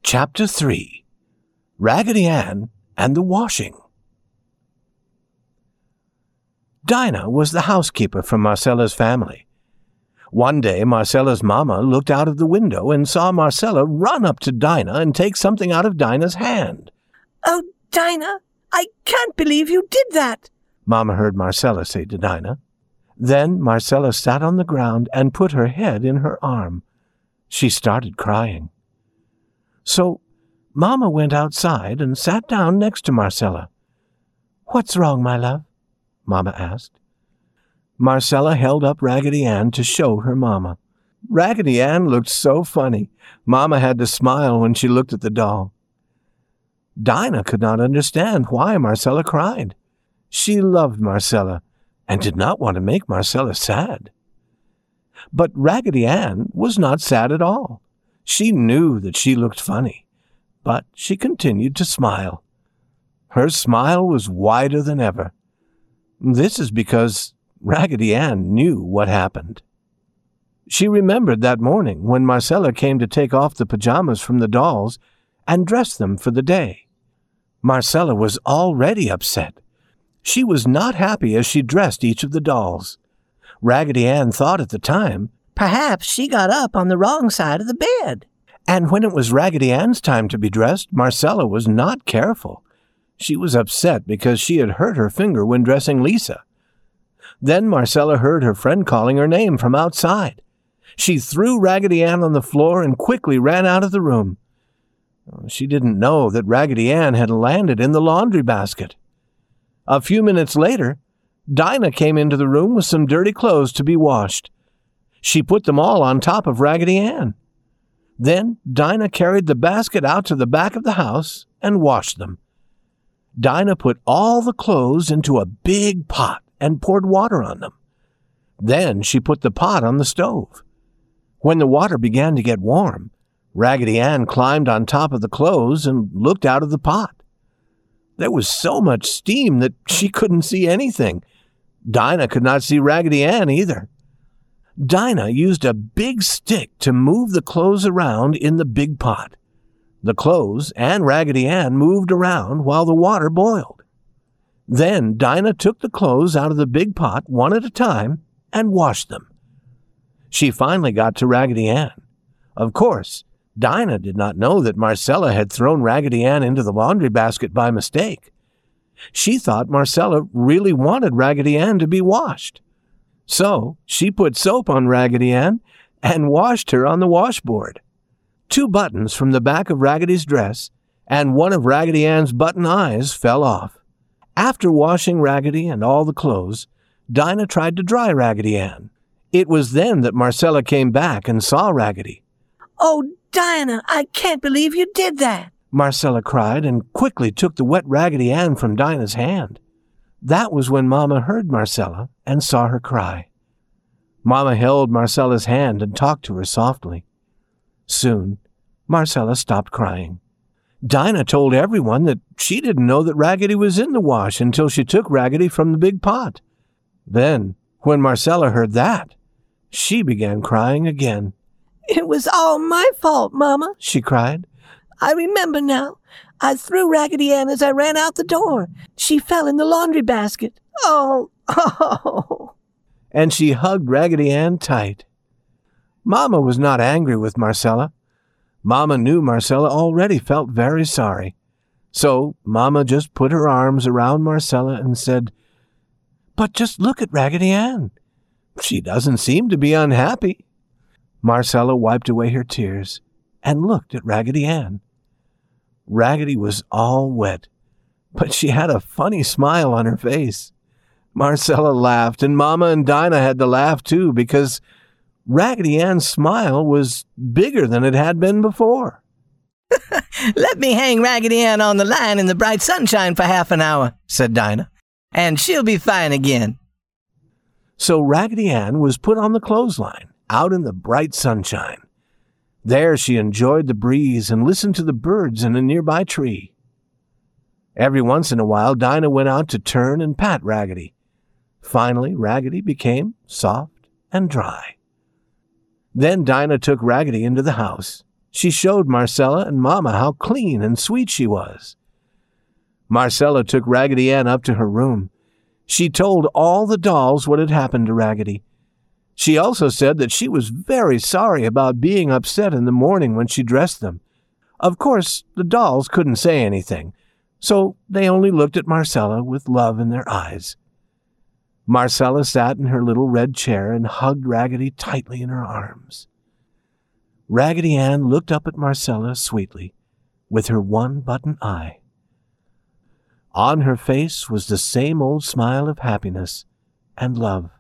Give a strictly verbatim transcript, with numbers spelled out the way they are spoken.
Chapter three. Raggedy Ann and the Washing. Dinah was the housekeeper for Marcella's family. One day, Marcella's mama looked out of the window and saw Marcella run up to Dinah and take something out of Dinah's hand. "Oh, Dinah, I can't believe you did that," Mama heard Marcella say to Dinah. Then Marcella sat on the ground and put her head in her arm. She started crying. So Mama went outside and sat down next to Marcella. "What's wrong, my love?" Mama asked. Marcella held up Raggedy Ann to show her Mama. Raggedy Ann looked so funny. Mama had to smile when she looked at the doll. Dinah could not understand why Marcella cried. She loved Marcella and did not want to make Marcella sad. But Raggedy Ann was not sad at all. She knew that she looked funny, but she continued to smile. Her smile was wider than ever. This is because Raggedy Ann knew what happened. She remembered that morning when Marcella came to take off the pajamas from the dolls and dress them for the day. Marcella was already upset. She was not happy as she dressed each of the dolls. Raggedy Ann thought at the time, "Perhaps she got up on the wrong side of the bed." And when it was Raggedy Ann's time to be dressed, Marcella was not careful. She was upset because she had hurt her finger when dressing Lisa. Then Marcella heard her friend calling her name from outside. She threw Raggedy Ann on the floor and quickly ran out of the room. She didn't know that Raggedy Ann had landed in the laundry basket. A few minutes later, Dinah came into the room with some dirty clothes to be washed. She put them all on top of Raggedy Ann. Then Dinah carried the basket out to the back of the house and washed them. Dinah put all the clothes into a big pot and poured water on them. Then she put the pot on the stove. When the water began to get warm, Raggedy Ann climbed on top of the clothes and looked out of the pot. There was so much steam that she couldn't see anything. Dinah could not see Raggedy Ann either. Dinah used a big stick to move the clothes around in the big pot. The clothes and Raggedy Ann moved around while the water boiled. Then Dinah took the clothes out of the big pot one at a time and washed them. She finally got to Raggedy Ann. Of course, Dinah did not know that Marcella had thrown Raggedy Ann into the laundry basket by mistake. She thought Marcella really wanted Raggedy Ann to be washed. So she put soap on Raggedy Ann and washed her on the washboard. Two buttons from the back of Raggedy's dress and one of Raggedy Ann's button eyes fell off. After washing Raggedy and all the clothes, Dinah tried to dry Raggedy Ann. It was then that Marcella came back and saw Raggedy. "Oh, Dinah, I can't believe you did that," Marcella cried and quickly took the wet Raggedy Ann from Dinah's hand. That was when Mama heard Marcella and saw her cry. Mama held Marcella's hand and talked to her softly. Soon, Marcella stopped crying. Dinah told everyone that she didn't know that Raggedy was in the wash until she took Raggedy from the big pot. Then, when Marcella heard that, she began crying again. "It was all my fault, Mama," she cried. "I remember now. I threw Raggedy Ann as I ran out the door. She fell in the laundry basket. Oh, oh." And she hugged Raggedy Ann tight. Mama was not angry with Marcella. Mama knew Marcella already felt very sorry. So Mama just put her arms around Marcella and said, "But just look at Raggedy Ann. She doesn't seem to be unhappy." Marcella wiped away her tears and looked at Raggedy Ann. Raggedy was all wet, but she had a funny smile on her face. Marcella laughed, and Mama and Dinah had to laugh too, because Raggedy Ann's smile was bigger than it had been before. "Let me hang Raggedy Ann on the line in the bright sunshine for half an hour," said Dinah, "and she'll be fine again." So Raggedy Ann was put on the clothesline, out in the bright sunshine. There she enjoyed the breeze and listened to the birds in a nearby tree. Every once in a while, Dinah went out to turn and pat Raggedy. Finally, Raggedy became soft and dry. Then Dinah took Raggedy into the house. She showed Marcella and Mama how clean and sweet she was. Marcella took Raggedy Ann up to her room. She told all the dolls what had happened to Raggedy. She also said that she was very sorry about being upset in the morning when she dressed them. Of course, the dolls couldn't say anything, so they only looked at Marcella with love in their eyes. Marcella sat in her little red chair and hugged Raggedy tightly in her arms. Raggedy Ann looked up at Marcella sweetly, with her one-button eye. On her face was the same old smile of happiness and love.